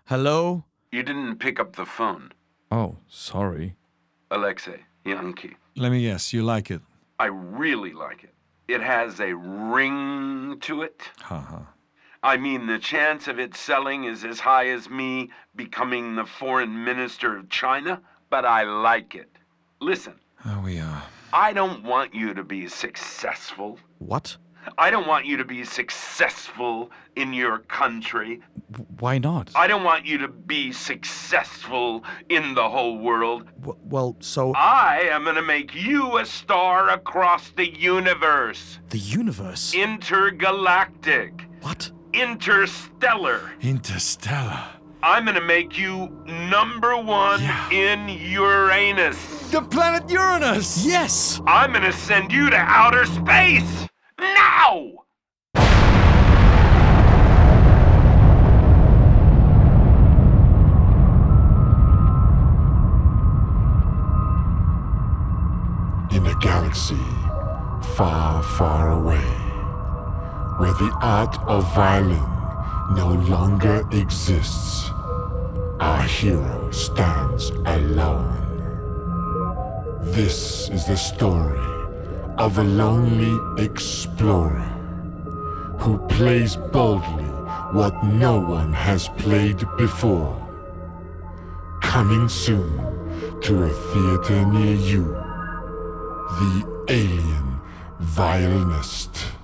Hello? You didn't pick up the phone. Oh, sorry. Alexei, Yankee. Let me guess, you like it? I really like it. It has a ring to it. Haha. I mean, the chance of it selling is as high as me becoming the foreign minister of China, but I like it. Listen, I don't want you to be successful. What? I don't want you to be successful in your country. Why not? I don't want you to be successful in the whole world. Well, so... I am going to make you a star across the universe. The universe? Intergalactic. What? Interstellar. Interstellar. I'm going to make you number one in Uranus. The planet Uranus! Yes! I'm going to send you to outer space. Now! In a galaxy far, far away, where the art of violin no longer exists, our hero stands alone. This is the story of a lonely explorer who plays boldly what no one has played before. Coming soon to a theater near you, The Alien Violinist.